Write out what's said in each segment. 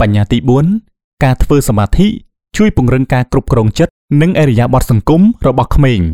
បញ្ញាទី4ការធ្វើសមាធិជួយពង្រឹងការគ្រប់គ្រងចិត្តនិងអរិយាបថសង្គមរបស់ក្មេង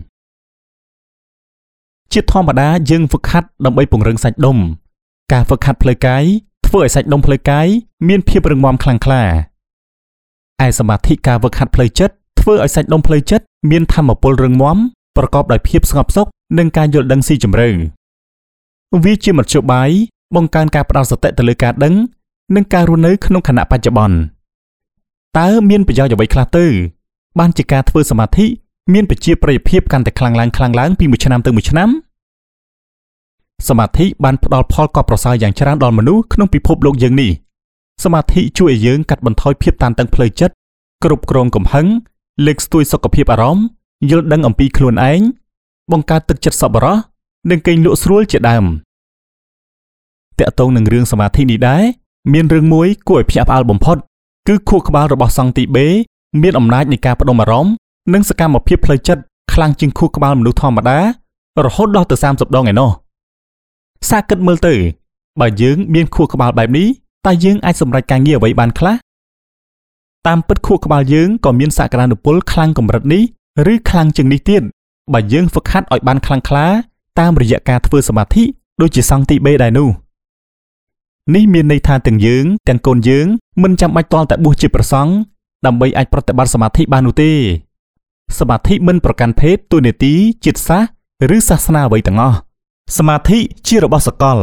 ជាធម្មតាយើងហ្វឹកហាត់ដើម្បីពង្រឹងសាច់ដុំការហ្វឹកហាត់ផ្លូវកាយធ្វើឲ្យសាច់ដុំផ្លូវកាយមានភាពរឹងមាំខ្លាំងក្លាឯសមាធិការហ្វឹកហាត់ផ្លូវចិត្តធ្វើឲ្យសាច់ដុំផ្លូវចិត្តមានថាមពលរឹងមាំប្រកបដោយភាពស្ងប់សុខនិងការយល់ដឹងស៊ីជម្រៅវាជាមធ្យោបាយបង្កើនការផ្ដោតសតិទៅលើការដឹងនិងការរស់នៅក្នុងខណៈបច្ចុប្បន្នតើមានប្រយោជន៍អ្វីខ្លះទៅបានជាការធ្វើសមាធិមានប្រជាប្រិយភាពកាន់តែខ្លាំងឡើងពីមួយឆ្នាំទៅមួយឆ្នាំសមាធិបានផ្ដល់ផលកប់ប្រសើរយ៉ាងច្រើនដល់មនុស្សក្នុងពិភពលោកយើងនេះសមាធិជួយឲ្យយើងកាត់បន្ថយភាពតានតឹងផ្លូវចិត្តគ្រប់គ្រងកំហឹងលើកស្ទួយសុខភាពអារម្មណ៍យល់ដឹងអំពីខ្លួនឯងបង្កើតទឹកចិត្តសប្បុរសនិងគេងលក់ស្រួលជាដើមតាក់ទងនឹងរឿងសមាធិនេះដែរមានរឿងមួយគួរឲ្យភ្ញាក់ផ្អើលបំផុតគឺខួរក្បាលរបស់សង្ឃទីបេមានអំណាចនៃការផ្ដុំអារម្មណ៍និងសកម្មភាពផ្លូវចិត្តខ្លាំងជាងខួរក្បាលមនុស្សធម្មតារហូតដល់ទៅ30ដងឯណោះសាកគិតមើលទៅបើយើងមានខួរក្បាលបែបនេះតើយើងអាចសម្រេចការងារអ្វីបានខ្លះតាមពិតខួរក្បាលយើងក៏មានសក្តានុពលខ្លាំងកម្រិតនេះឬខ្លាំងជាងនេះទៀតបើយើងហ្វឹកហាត់ឲ្យបានខ្លាំងក្លាតាមរយៈការធ្វើសមាធិដូចជាសង្ឃទីបេដែរនោះនេះមានន័យថាទាំងយើងទាំងកូនយើងមិនចាំបាច់ទាល់តែបួសជាព្រះសង្ឃដើម្បីអាចប្រតិបត្តិសមាធិបាននោះទេសមាធិមិនប្រកាន់ភេទទូនាទីជាតិសាសន៍ឬសាសនាអ្វីទាំងអស់សមាធិជារបស់សកល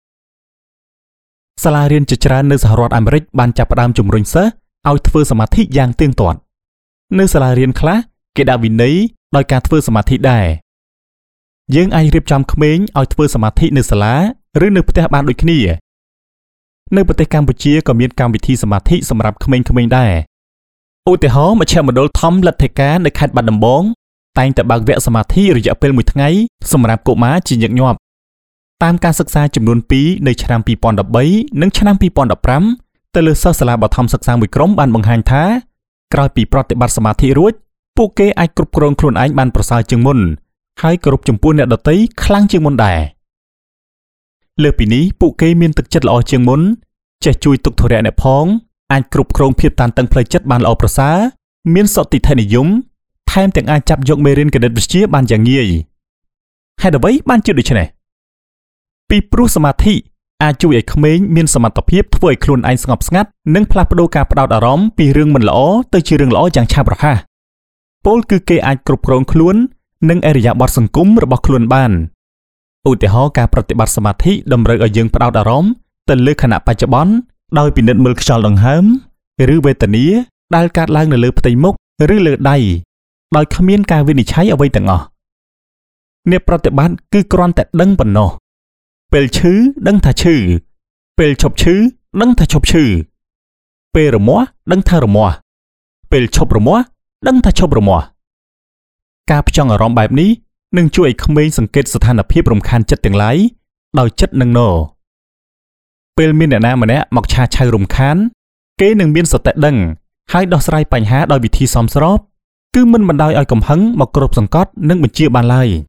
សាលារៀនជាច្រើននៅសហរដ្ឋអាមេរិកបានចាប់ផ្ដើមជំរុញសិស្សឲ្យធ្វើសមាធិយ៉ាងទៀងទាត់នៅសាលារៀនខ្លះគេដាក់វិន័យដោយការធ្វើសមាធិដែរយើងអាចរៀបចំក្មេងឲ្យធ្វើសមាធិនៅសាលាឬនៅផ្ទះបានដូចគ្នានៅប្រទេសកម្ពុជាក៏មានកម្មវិធីសមាធិសម្រាប់ក្មេងៗដែរឧទាហរណ៍មជ្ឈមណ្ឌលធម្មលទ្ធិការនៅខេត្តបាត់ដំបងតែងតែបើកវគ្គសមាធិរយៈពេល1ថ្ងៃសម្រាប់កុមារជាញឹកញាប់តាមការសិក្សាចំនួន2នៅឆ្នាំ2013និងឆ្នាំ2015ទៅលើសិស្សសាលាបឋមសិក្សាមួយក្រុមបានបង្ហាញថាក្រោយពីប្រតិបត្តិសមាធិរួចពួកគេអាចគ្រប់គ្រងខ្លួនឯងបានប្រសើរជាងមុនហើយគោរពចំពោះអ្នកដទៃខ្លាំងជាងមុនដែរលើពីនេះពួកគេមានទឹកចិត្តល្អជាងមុនចេះជួយទុក្ខធុរៈអ្នកផងអាចគ្រប់គ្រងភាពតានតឹងផ្លូវចិត្តបានល្អប្រសើរមានសតិធិនិយមថែមទាំងអាចចាប់យកមេរៀនគណិតវិទ្យាបានយ៉ាងងាយហេតុអ្វីបានជាដូច្នេះពីព្រោះសមាធិអាចជួយឲ្យក្មេងមានសមត្ថភាពធ្វើឲ្យខ្លួនឯងស្ងប់ស្ងាត់និងផ្លាស់ប្ដូរការផ្ដោតអារម្មណ៍ពីរឿងមិនល្អទៅជារឿងល្អយ៉ាងឆាប់រហ័សពោលគឺគេអាចគ្រប់គ្រងខ្លួននិងអរិយាបថសង្គមរបស់ខ្លួនបានឧទាហរណ៍ការប្រតិបត្តិសមាធិតម្រូវឲ្យយើងផ្ដោតអារម្មណ៍ទៅលើខណៈបច្ចុប្បន្នដោយពិនិត្យមើលខ្យល់ដង្ហើមឬវេទនាដែលកើតឡើងនៅលើផ្ទៃមុខឬលើដៃដោយគ្មានការវិនិច្ឆ័យអ្វីទាំងអស់អ្នកប្រតិបត្តិគឺគ្រាន់តែដឹងប៉ុណ្ណោះពេលឈឺដឹងថាឈឺពេលឈប់ឈឺដឹងថាឈប់ឈឺពេលរមាស់ដឹងថារមាស់ពេលឈប់រមាស់ដឹងថាឈប់រមាស់ការផ្ចង់អារម្មណ៍បែបនេះនឹងជួយឲ្យក្មេងសង្កេតស្ថានភាពរំខានចិត្តទាំងឡាយដោយចិត្តនឹងណពេលមានអ្នកណាម្នាក់មកឆាឆៅរំខានគេនឹងមានសតិដឹងហើយដោះស្រាយបញ្ហាដោយវិធីសមស្របគឺមិនបណ្ដោយឲ្យកំហឹងមកគ្របសង្កត់និងបញ្ជាបានឡើយ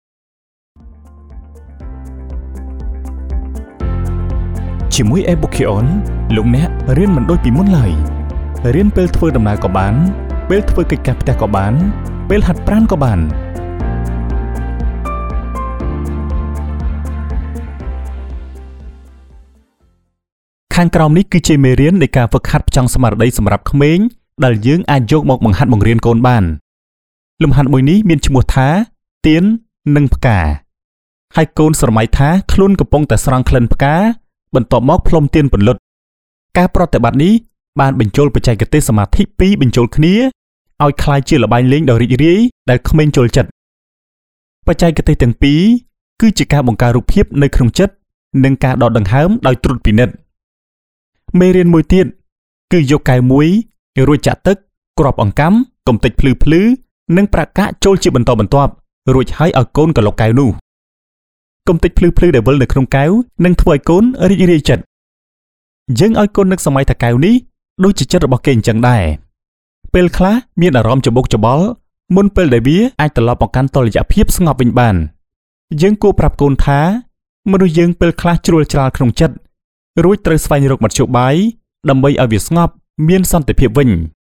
ជាមួយ Ebukion លោកអ្នករៀនមិនដូចពីមុនឡើយរៀនពេលធ្វើដំណើរក៏បានពេលធ្វើកិច្ចការផ្ទះក៏បានពេលហាត់ប្រាណក៏បានខាងក្រោមនេះគឺជាមេរៀននៃការហ្វឹកហាត់ផ្ចង់ស្មារតីសម្រាប់ក្មេងដែលយើងអាចយកមកបង្ហាត់បង្រៀនកូនបានលំហាត់មួយនេះមានឈ្មោះថាទៀននិងផ្កាហើយកូនស្រមៃថាខ្លួនកំពុងតែស្រង់ក្លិនផ្កាបន្ទាប់មកផ្លុំទៀនពន្លត់ការប្រតិបត្តិនេះបានបញ្ចូលបច្ចេកទេសសមាធិពីរបញ្ចូលគ្នាឲ្យคล้ายជាល្បែងលេងដ៏រីករាយដែលក្មេងចូលចិត្តបច្ចេកទេសទាំងពីរគឺជាការបង្កើតរូបភាពនៅក្នុងចិត្តនិងការដកដង្ហើមដោយត្រួតពិនិត្យមេរៀនមួយទៀតគឺយកកែវមួយរួចចាក់ទឹកគ្រាប់អង្កាំកម្ទេចភ្លឺនិងប្រាក់កាក់ចូលជាបន្តបន្ទាប់រួចហើយឲ្យកូនកលុកកែវនោះកម្ទេចភ្លឺដែលវិលនៅក្នុងកែវនឹងធ្វើឲ្យកូនរីករាយចិត្តយើងឲ្យកូននឹកសម័យថាកែវនេះដូចជាចិត្តរបស់គេអញ្ចឹងដែរពេលខ្លះមានអារម្មណ៍ច្បុកច្បល់មុនពេលដែលវាអាចត្រឡប់មកកាន់តុល្យភាពស្ងប់វិញបានយើងគួរប្រាប់កូនថាមនុស្សយើងពេលខ្លះជ្រួលច្រាលក្នុងចិត្តរួចត្រូវស្វែងរកមធ្យោបាយដើម្បីឲ្យវាស្ងប់មានសន្តិភាពវិញ